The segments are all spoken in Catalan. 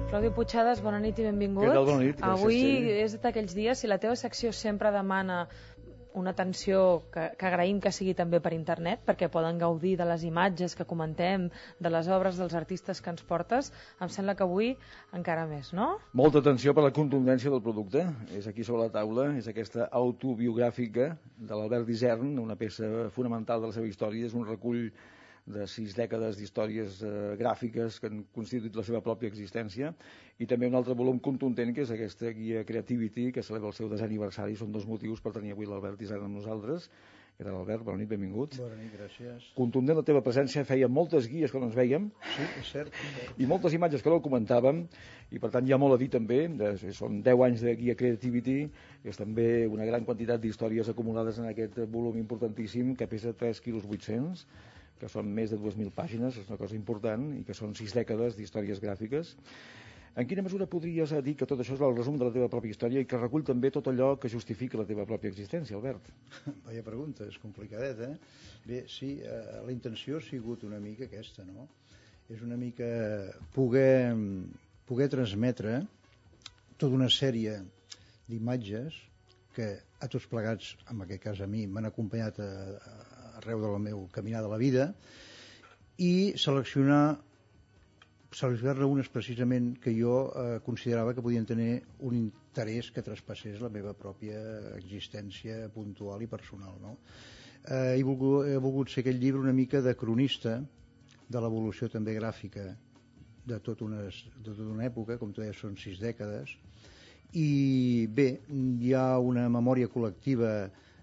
Claudi Puigcercas, bona nit i benvingut. Què tal, bona nit? Gràcies, Avui Txell. és d'aquells dies, si la teva secció sempre demana una atenció que agraïm que sigui també per internet, perquè poden gaudir de les imatges que comentem, de les obres dels artistes que ens portes, em sembla que avui encara més, no? Molta atenció per la contundència del producte. És aquí sobre la taula, és aquesta autobiogràfica de l'Albert Isern, una peça fonamental de la seva història, és un recull de 6 dècades d'històries gràfiques que han constituït la seva pròpia existència, i també un altre volum contundent, que és aquesta guia Creativity, que celebra el seu 10è aniversari. Són 2 motius per tenir avui l'Albert Isern amb nosaltres. Què tal, Albert? Bona nit, benvingut. Bona nit, gràcies. Contundent la teva presència, feia moltes guies que no ens vèiem. Sí, és cert. I moltes imatges que no comentàvem, i per tant hi ha molt a dir també. Són 10 anys de guia Creativity, és també una gran quantitat d'històries acumulades en aquest volum importantíssim, que pesa 3,8 quilos, que són més de 2.000 pàgines, és una cosa important, i que són 6 dècades d'històries gràfiques. En quina mesura podries dir que tot això és el resum de la teva pròpia història i que recull també tot allò que justifica la teva pròpia existència, Albert? Vaya pregunta, és complicadet, eh? Bé, sí, la intenció ha sigut una mica aquesta, no? És una mica poder transmetre tota una sèrie d'imatges que a tots plegats, en aquest cas a mi, m'han acompanyat arreu del meu caminar de la vida, i seleccionar-ne unes precisament que jo considerava que podien tenir un interès que traspassés la meva pròpia existència puntual i personal, no? He volgut ser aquest llibre una mica de cronista de l'evolució també gràfica de tota una època, com tu deies, són 6 dècades, i bé, hi ha una memòria col·lectiva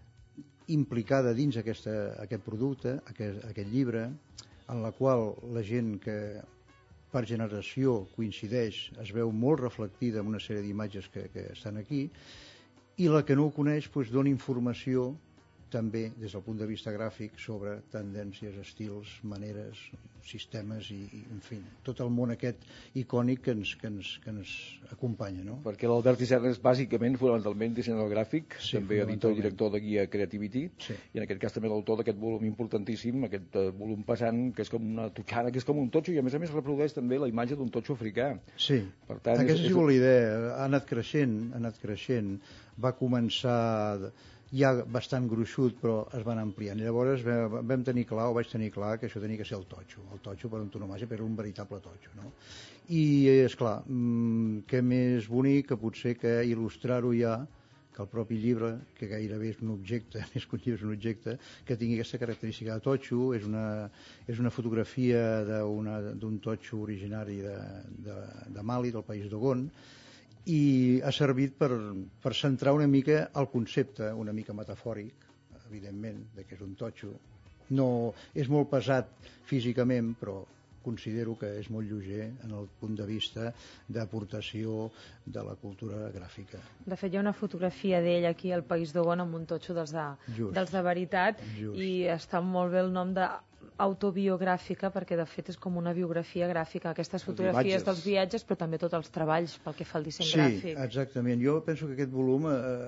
implicada dins aquest producte, aquest llibre, en la qual la gent que per generació coincideix es veu molt reflectida en una sèrie d'imatges que estan aquí, i la que no ho coneix dona informació també des del punt de vista gràfic sobre tendències, estils, maneres, sistemes i en fi, tot el món aquest icònic que ens acompanya, no? Perquè l'Albert Isern és bàsicament, fonamentalment, dissenyador gràfic, sí, també editor i director de guia Creativity, sí, i en aquest cas també l'autor d'aquest volum importantíssim, aquest volum pesant, que és com una totxana, que és com un totxo, i a més reprodueix també la imatge d'un totxo africà. Sí, per tant, aquesta ha sigut la idea, ha anat creixent, va començar ja bastant gruixut, però es van ampliant. I llavors vaig tenir clar que això tenia que ser el totxo per antonomàsia, però era un veritable totxo, no? I, esclar, què més bonic que potser que il·lustrar-ho ja, que el propi llibre, que gairebé és un objecte, més que un llibre és un objecte, que tingui aquesta característica de totxo. És una fotografia d'un totxo originari de Mali, del país d'Ogon, i ha servit per centrar una mica el concepte, una mica metafòric, evidentment, que és un totxo. No, és molt pesat físicament, però considero que és molt lleuger en el punt de vista d'aportació de la cultura gràfica. De fet, hi ha una fotografia d'ell aquí al País d'Ogon amb un totxo dels de veritat. Just. I està molt bé el nom de autobiogràfica, perquè de fet és com una biografia gràfica, aquestes fotografies dels viatges, però també tots els treballs pel que fa al disseny gràfic. Sí, exactament. Jo penso que aquest volum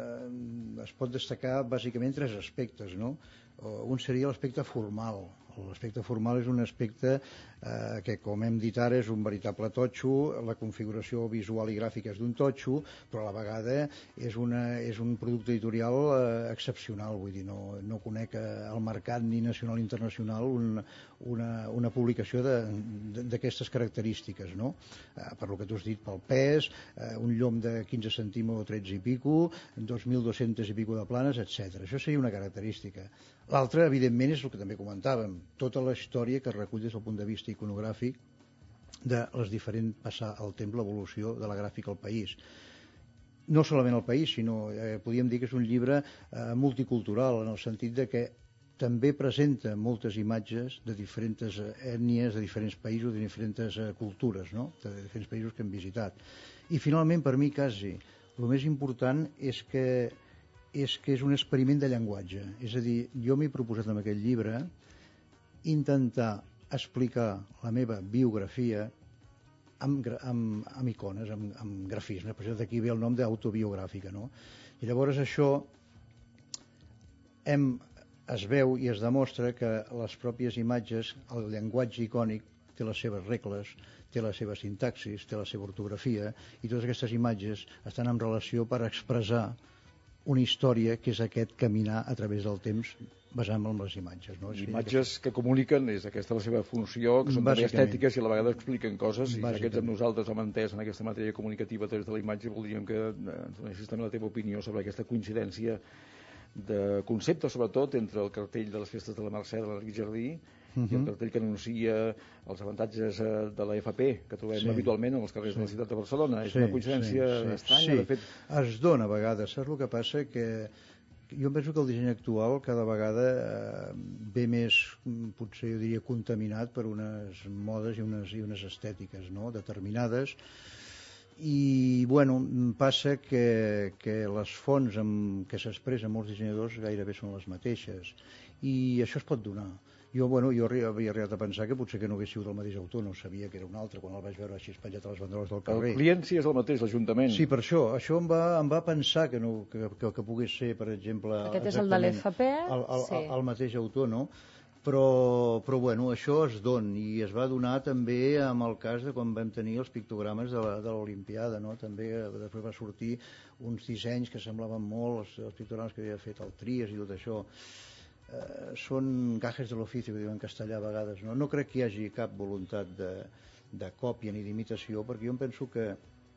es pot destacar bàsicament 3 aspectes, no? Un seria l'aspecte formal. L'aspecte formal és un aspecte que, com hem dit ara, és un veritable totxo. La configuració visual i gràfica és d'un totxo, però a la vegada és un producte editorial excepcional. Vull dir, no conec al mercat ni nacional ni internacional una publicació d'aquestes característiques, no? Per lo que tu has dit, pel pes, un llom de 15 centímetres o 13 i pico, 2.200 i pico de planes, etc. Això seria una característica. L'altra, evidentment, és el que també comentàvem, tota la història que es recull des del punt de vista iconogràfic de les diferents passar el temps, l'evolució de la gràfica al país. No solament al país, sinó podríem dir que és un llibre multicultural, en el sentit de que també presenta moltes imatges de diferents ètnies, de diferents països, de diferents cultures, no? De diferents països que hem visitat. I finalment, per mi, quasi, el més important és que és un experiment de llenguatge. És a dir, jo m'he proposat amb aquest llibre intentar explicar la meva biografia amb icones, amb grafisme. Per això d'aquí ve el nom d'autobiogràfica, no? I llavors això es veu i es demostra que les pròpies imatges, el llenguatge icònic, té les seves regles, té la seva sintaxis, té la seva ortografia, i totes aquestes imatges estan en relació per expressar una història que és aquest caminar a través del temps basant-me en les imatges. No? Imatges que comuniquen, és aquesta la seva funció, que són també estètiques i a la vegada expliquen coses, i si aquests amb nosaltres hem entès en aquesta matèria comunicativa a través de la imatge, voldríem que ens donessis també la teva opinió sobre aquesta coincidència de conceptes, sobretot, entre el cartell de les festes de la Mercè de l'Enric Jardí i el cartell que anuncia els avantatges de la FP que trobem habitualment en els carrers de la ciutat de Barcelona. És una coincidència estranya, de fet. Es dona a vegades, saps el que passa? Que jo penso que el disseny actual cada vegada ve més, potser jo diria, contaminat per unes modes i unes estètiques, no?, determinades. I, bueno, passa que les fonts amb què s'expressen molts dissenyadors gairebé són les mateixes. I això es pot donar. Jo havia arribat a pensar que potser que no hagués sigut el mateix autor, no sabia que era un altre, quan el vaig veure així espatllat a les banderoles del carrer. El client sí és el mateix, l'Ajuntament. Sí, per això em va pensar que pogués ser, per exemple... Aquest és el de l'FP? El mateix autor, no? Però bueno, això es dona, i es va donar també amb el cas de quan vam tenir els pictogrames de l'Olimpiada, no? També després va sortir uns dissenys que semblaven molt els pictogrames que havia fet el Tries i tot això. Són gajes de l'ofici, que diuen en castellà a vegades. No crec que hi hagi cap voluntat de còpia ni d'imitació, perquè jo em penso que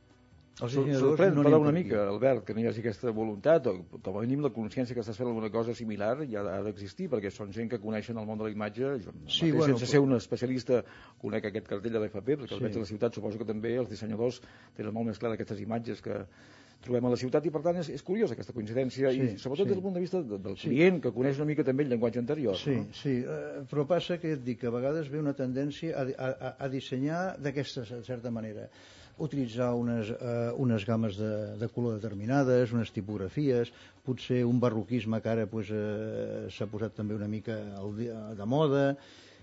sorprèn, però una mica, Albert, que no hi hagi aquesta voluntat, o com a mínim la consciència que estàs fent alguna cosa similar ja ha d'existir, perquè són gent que coneixen el món de la imatge. Jo sense ser un especialista conec aquest cartell de l'FP, perquè el veig a la ciutat, suposo que també els dissenyadors tenen molt més clar aquestes imatges que trobem a la ciutat, i per tant és curiosa aquesta coincidència, i sobretot des del punt de vista del client, que coneix una mica també el llenguatge anterior. Sí, però passa que et dic que a vegades ve una tendència a dissenyar d'aquesta certa manera, utilitzar unes gammes de color determinades, unes tipografies, potser un barroquisme que ara s'ha posat també una mica de moda,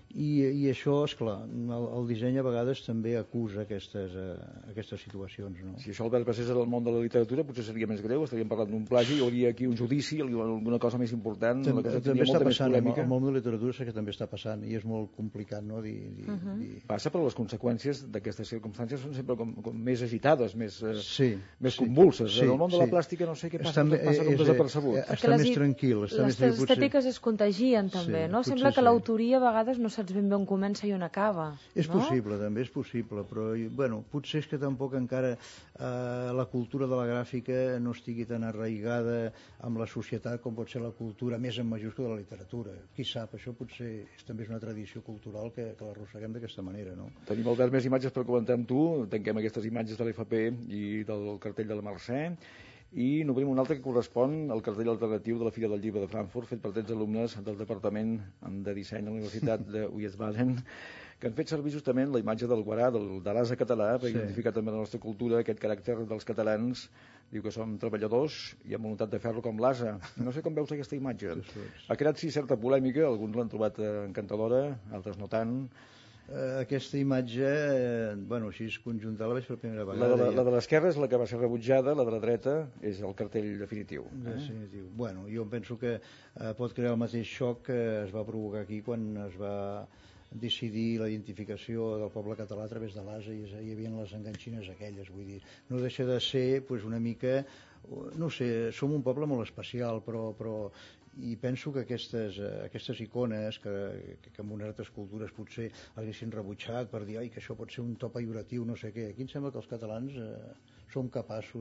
i això, esclar, el disseny a vegades també acusa aquestes situacions, no? Si això, Albert, passés en el món de la literatura potser seria més greu, estaríem parlant d'un plagi, hi hauria aquí un judici, alguna cosa més important, una cosa que tindria molta més polèmica. El món de la literatura sé que també està passant, i és molt complicat, no? Passa, però les conseqüències d'aquestes circumstàncies són sempre com més agitades, més convulses. En el món de la plàstica no sé què passa, passa com desapercebut. Està més tranquil. Les estètiques es contagien també, no? Sembla que l'autoria a vegades no saps ben bé on comença i on acaba. És possible, també és possible, però bueno, potser és que tampoc encara la cultura de la gràfica no estigui tan arraigada amb la societat com pot ser la cultura més en majúscula de la literatura. Qui sap, això potser també és una tradició cultural que l'arrosseguem d'aquesta manera, no? Tenim, Albert, més imatges per comentar amb tu. Tanquem aquestes imatges de l'FP i del cartell de la Mercè, i n'obrim un altre que correspon al cartell alternatiu de la Fira del Llibre de Frankfurt, fet per 13 alumnes del Departament de Disseny de la Universitat de Wiesbaden, que han fet servir justament la imatge del guarà, de l'ase català, per identificar també la nostra cultura, aquest caràcter dels catalans. Diu que som treballadors i amb voluntat de fer-lo com l'ase. No sé com veus aquesta imatge. Ha creat, sí, certa polèmica, alguns l'han trobat encantadora, altres no tant. Aquesta imatge, bueno, així conjuntar la veig per primera vegada. La de l'esquerra és la que va ser rebutjada, la de la dreta és el cartell definitiu. Definitiu. Bueno, jo penso que pot crear el mateix xoc que es va provocar aquí quan es va decidir la identificació del poble català a través de l'ase, i hi havia les enganxines aquelles, vull dir, no deixa de ser una mica, no sé, som un poble molt especial, però i penso que aquestes icones que en unes altres cultures potser haguessin rebutjat per dir que això pot ser un to pejoratiu, no sé què. Aquí em sembla que els catalans som capaços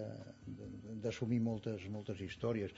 d'assumir moltes històries.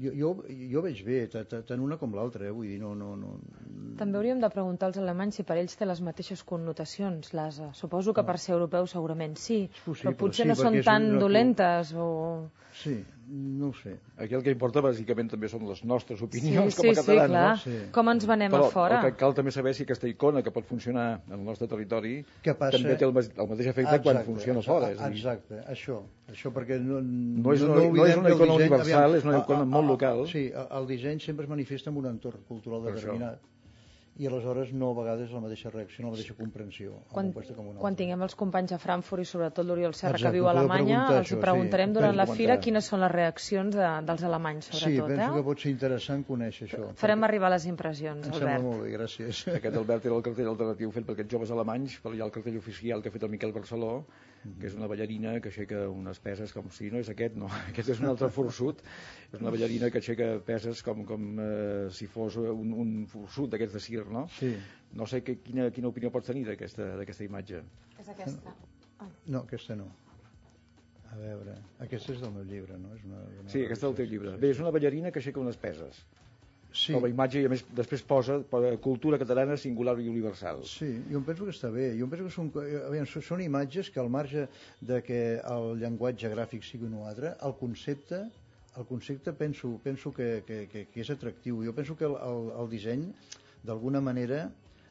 Jo veig bé, tant una com l'altra, vull dir, no... També hauríem de preguntar als alemanys si per ells té les mateixes connotacions, l'ase. Suposo que per ser europeu segurament sí, però potser no són tan dolentes o... Sí, no ho sé. Aquí el que importa bàsicament també són les nostres opinions com a catalans. Sí, clar. Com ens venem a fora. Però cal també saber si aquesta icona que pot funcionar en el nostre territori també té el mateix efecte quan funciona fora. Exacte, això perquè no és una icona universal, és una icona molt local. Sí, el disseny sempre es manifesta en un entorn cultural determinat. i aleshores no a vegades la mateixa reacció, la mateixa comprensió. Quan tinguem els companys a Frankfurt i sobretot l'Oriol Serra, que viu a Alemanya, els preguntarem durant la fira quines són les reaccions dels alemanys, sobretot. Sí, penso que pot ser interessant conèixer això. Farem arribar les impressions, Albert. Em sembla molt bé, gràcies. Aquest, Albert, era el cartell alternatiu fet per aquests joves alemanys, però hi ha el cartell oficial que ha fet el Miquel Barceló, que és una ballarina que aixeca unes peses com si no és aquest, no, aquest és un altre forçut, és una ballarina que aixeca peses com si fos un forçut d'aquests de circ, no? Sí. No sé quina opinió pots tenir d'aquesta imatge. És aquesta. No, aquesta no. A veure, aquesta és del meu llibre, no? Sí, aquesta és del teu llibre. Bé, és una ballarina que aixeca unes peses. Sí. Com a imatge, i a més després posa cultura catalana singular i universal. Sí, jo em penso que està bé. Jo em penso que són imatges que al marge de que el llenguatge gràfic sigui un o altre, el concepte penso que és atractiu. Jo penso que el disseny d'alguna manera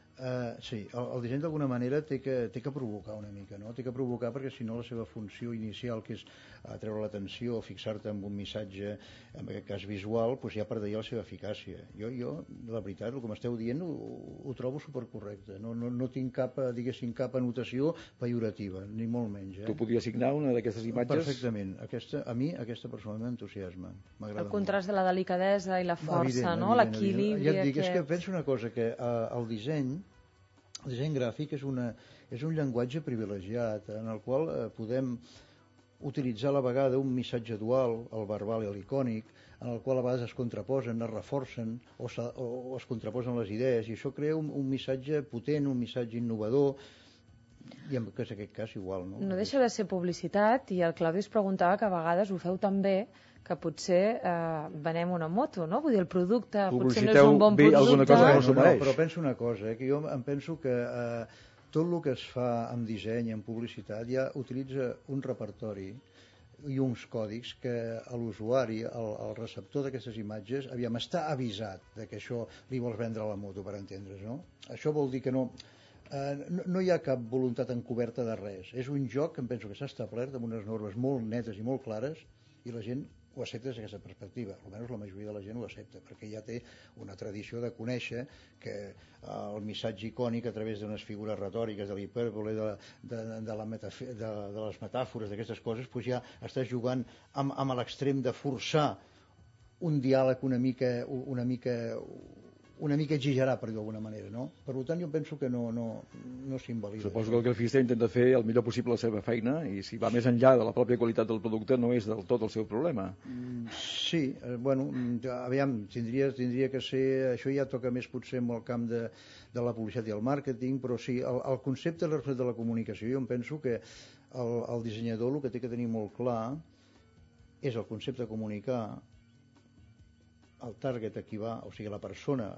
el disseny d'alguna manera té que provocar una mica, no? Té que provocar perquè si no la seva funció inicial, que és atreure l'atenció, fixar-te en un missatge, en aquest cas visual, doncs ja perdria la seva eficàcia. Jo la veritat, el que m'esteu dient ho trobo supercorrecte. No tinc cap anotació pejorativa, ni molt menys. Tu podries signar una d'aquestes imatges? Perfectament. A mi aquesta personalment m'entusiasma. El contrast de la delicadesa i la força, no? L'equilibri. Ja et dic, és que penso una cosa, que el disseny gràfic és un llenguatge privilegiat en el qual podem utilitzar a la vegada un missatge dual, el verbal i l'icònic, en el qual a vegades es contraposen, es reforcen o es contraposen les idees, i això crea un missatge potent, un missatge innovador, i en aquest cas igual. No deixa de ser publicitat, i el Claudi es preguntava que a vegades ho feu tan bé que potser venem una moto, no? Vull dir, el producte potser no és un bon producte. Però penso una cosa, que jo em penso que tot el que es fa amb disseny, en publicitat, ja utilitza un repertori i uns còdics que l'usuari, el receptor d'aquestes imatges, està avisat que això li vols vendre a la moto, per entendre's, no? Això vol dir que no hi ha cap voluntat encoberta de res. És un joc que em penso que s'ha establert amb unes normes molt netes i molt clares, i la gent ho accepta des d'aquesta perspectiva. Almenys la majoria de la gent ho accepta, perquè ja té una tradició de conèixer que el missatge icònic a través d'unes figures retòriques, de l'hipèrbole, de les metàfores, d'aquestes coses, doncs ja estàs jugant amb l'extrem de forçar un diàleg una mica exagerat, per dir d'alguna manera, no? Per tant, jo penso que no s'invalida. Suposo que el grafista intenta fer el millor possible la seva feina, i si va més enllà de la pròpia qualitat del producte no és del tot el seu problema. Sí, aviam, tindria que ser... Això ja toca més potser amb el camp de la publicitat i el màrqueting, però sí, el concepte de la comunicació, jo em penso que el dissenyador el que té que tenir molt clar és el concepte de comunicar, el target a qui va, o sigui, la persona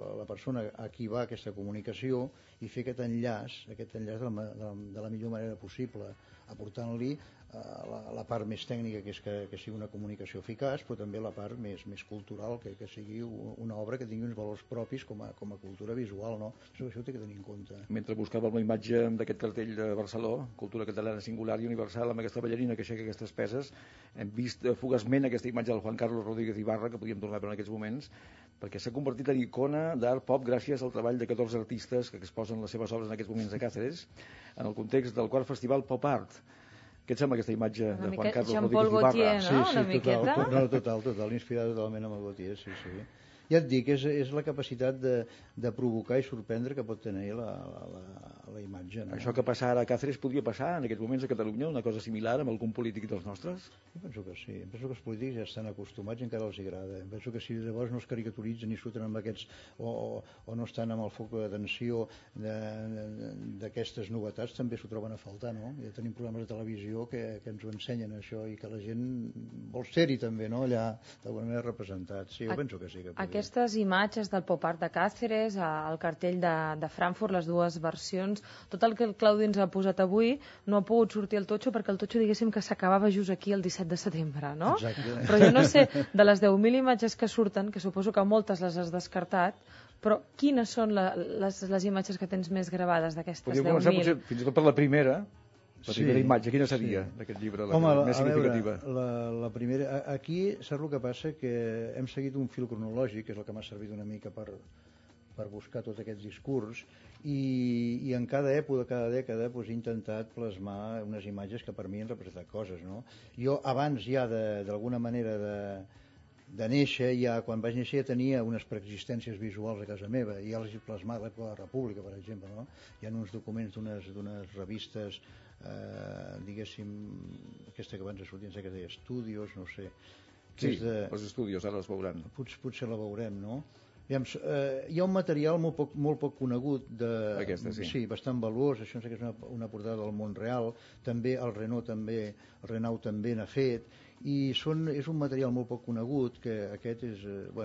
a qui va aquesta comunicació, i fer aquest enllaç de la millor manera possible, aportant-li la part més tècnica, que és que sigui una comunicació eficaç, però també la part més cultural, que sigui una obra que tingui uns valors propis com a cultura visual, no? Això ho té que tenir en compte. Mentre buscàvem la imatge d'aquest cartell de Barceló, cultura catalana singular i universal, amb aquesta ballarina que aixeca aquestes peses, hem vist fugaçment aquesta imatge del Juan Carlos Rodríguez Ibarra, que podíem tornar a veure en aquests moments, perquè s'ha convertit en icona d'art pop gràcies al treball de 14 artistes que exposen les seves obres en aquests moments a Càceres, en el context del quart festival Pop Art. Què et sembla aquesta imatge de Juan Carlos Rodríguez Ibarra? No? Total, inspirada totalment amb el Gautier, sí. Ja et dic, és la capacitat de provocar i sorprendre que pot tenir la imatge. No? Això que passa ara a Càceres podria passar en aquests moments a Catalunya, una cosa similar amb algun polític dels nostres? Jo penso que sí. Penso que els polítics ja estan acostumats i encara els agrada. Penso que si llavors no es caricaturitzen i surten amb aquests o no estan amb el foc d'atenció d'aquestes novetats, també s'ho troben a faltar, no? Ja tenim programes de televisió que ens ho ensenyen, això, i que la gent vol ser-hi també, no? Allà d'alguna manera representats. Sí, jo penso que sí. Aquestes imatges del pop art de Càceres, el cartell de Frankfurt, les dues versions, tot el que el Claudi ens ha posat avui no ha pogut sortir al Totxo, perquè el Totxo, diguéssim, que s'acabava just aquí el 17 de setembre, no? Exacte. Però jo no sé, de les 10.000 imatges que surten, que suposo que moltes les has descartat, però quines són les imatges que tens més gravades d'aquestes 10.000? Podríem començar potser fins i tot per la primera imatge. Quina seria d'aquest llibre, la més significativa? La primera... Aquí saps el que passa? Que hem seguit un fil cronològic, que és el que m'ha servit una mica per per buscar tot aquest discurs, i en cada època, cada dècada, he intentat plasmar unes imatges que per mi han representat coses, no? Jo abans ja d'alguna manera de néixer, quan vaig néixer ja tenia unes preexistències visuals a casa meva, i ja les he plasmat a l'època de la República, per exemple, no? Hi ha uns documents d'unes revistes, diguéssim, aquesta que abans sortia, que es deia Estudios, no sé. Sí, els Estudios, ara els veuran. Potser la veurem, no? Hi ha un material molt poc conegut, sí, bastant valuós. Això que és una portada del món real, també el Renaud també n'ha fet, i és un material molt poc conegut, que aquest és,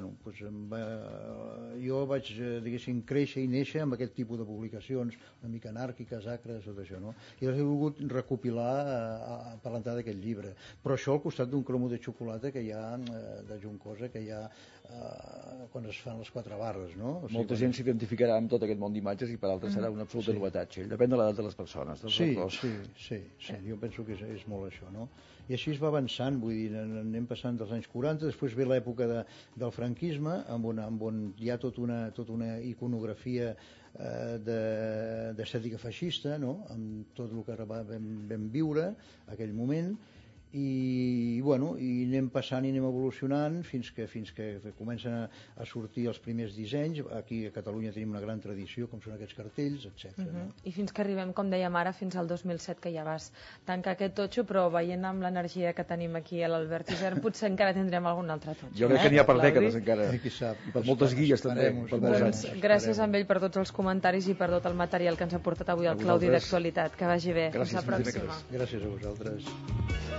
jo vaig, diguéssim, créixer i néixer amb aquest tipus de publicacions, una mica anàrquiques, acres, tot això, no? I les he volgut recopilar per l'entrada d'aquest llibre, però això al costat d'un cromo de xocolata que hi ha, de Juncosa, que hi ha quan es fan les 4 barres, no? Molta gent s'identificarà amb tot aquest món d'imatges i per altres serà una absoluta novetat. Depèn de l'edat de les persones. Sí, jo penso que és molt això, no? I així es va avançant, vull dir, anem passant dels anys 40, després ve l'època del franquisme, on hi ha tota una iconografia d'estètica feixista, no? Amb tot el que vam viure aquell moment, i anem passant i anem evolucionant fins que comencen a sortir els primers dissenys. Aquí a Catalunya tenim una gran tradició, com són aquests cartells, etc. I fins que arribem, com dèiem ara, fins al 2007, que ja vas tancar aquest totxo, però veient amb l'energia que tenim aquí a l'Albert Isern, potser encara tindrem algun altre totxo. Jo crec que n'hi ha per dècades encara, i per moltes guies també, per molts anys. Gràcies a ell per tots els comentaris i per tot el material que ens ha portat avui el Claudi d'Actualitat. Que vagi bé. Fins la pròxima. Gràcies a vosaltres.